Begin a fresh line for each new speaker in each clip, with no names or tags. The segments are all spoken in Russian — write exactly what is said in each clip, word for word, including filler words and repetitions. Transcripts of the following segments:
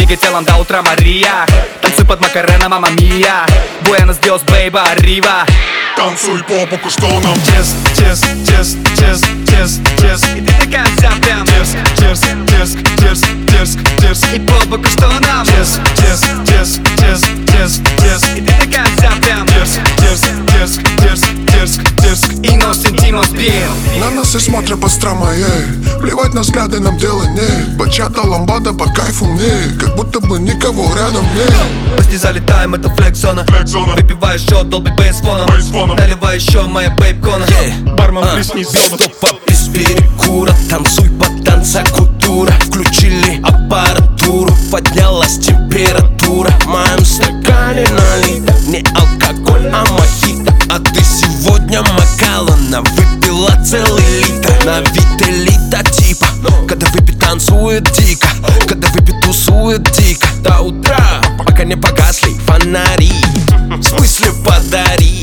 Двигай телом до утра, Мария. Танцуй под Макарена, мама мия. Буэнос Диос, бейба, Рива.
Танцуй по боку, что нам
Чес, чес, чес, чес, чес, чес. И ты такая вся прям
дерзк, дерзк, дерзк, дерзк, дерзк, дерзк.
И по боку, что нам
Чес, чес, чес, чес, чес, чес.
И ты такая вся прям
Дерзк, дерзк, дерзк, дерзк, дерзк, дерзк.
И nos sentimos bien.
На нас и смотрят быстро, ей. Плевать на взгляды, нам дело не. Бачата, ламбада, по кайфу мне. Как будто бы никого рядом нет.
Почти залетаем, это флекс-зона.
Флекс-зона.
Выпиваю еще, долби бейс фоном.
Бейс фоном.
Наливай еще, моя бейб-кона.
Бармен, плесни соду.
Стопа без перекура, танцуй под танца культура. Включили аппаратуру, поднялась температура. В моем стакане налито не алкоголь, а мохито. А ты сегодня Макалана выпила целый литр. На вид элита типа, когда выпит танцует дико, когда выпит тусует дико. До утра, пока не погасли фонари. В смысле подари.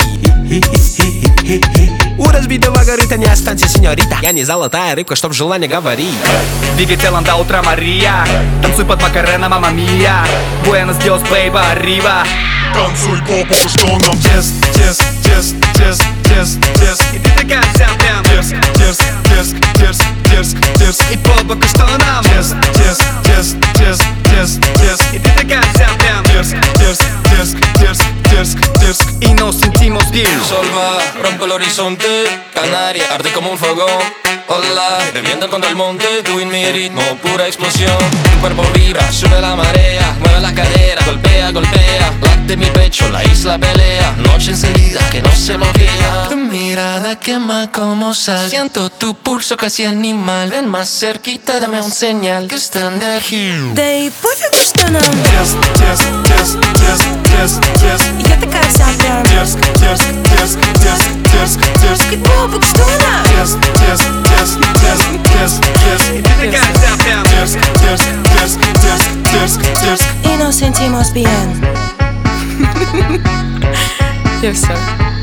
У разбитого корыта не останься, сеньорита. Я не золотая рыбка, чтоб желание говорить.
Двигай телом до утра, Мария. Танцуй под Макарена, мама мия. Буэнос Диос, бейба, Рива.
Танцуй по боку, что нам
Чес, чес, чес, чес, чес, чес. И ты такая вся прям
дерзк, дерзк, дерзк, дерзк, дерзк, дерзк.
И по боку, что нам
Чес, чес, чес, чес, чес, чес.
И ты такая вся прям
Дерзк, дерзк, дерзк, дерзк, dерзk, dерзk.
Y nos sentimos bien.
Sol va, rompe el horizonte, Canaria arde como un fogón. Hola, revientan contra el monte, tú y mi ritmo, pura explosión. Tu cuerpo vibra, sube la marea, mueve la cadera, golpea, golpea. Late mi pecho, la isla pelea, noche enseguida que no se bloquea. Tu mirada quema como sal, siento tu pulso casi animal. Ven más cerquita, dame un señal que están de aquí.
Да и пофигу, что нам.
Dерзк, dерзк, dерзк, dерзк, dерзк, dерзк.
Я такая вся прям.
Дерзк, дерзк, дерзк, дерзк, дерзк, дерзк.
И попок, что нам.
Дерзк, дерзк, дерзк, дерзк, дерзк, дерзк.
Y tú te quedas vся прям
Дерзк, дерзк, дерзк, дерзк, дерзк, дерзк.
И nos sentimos bien.
И все.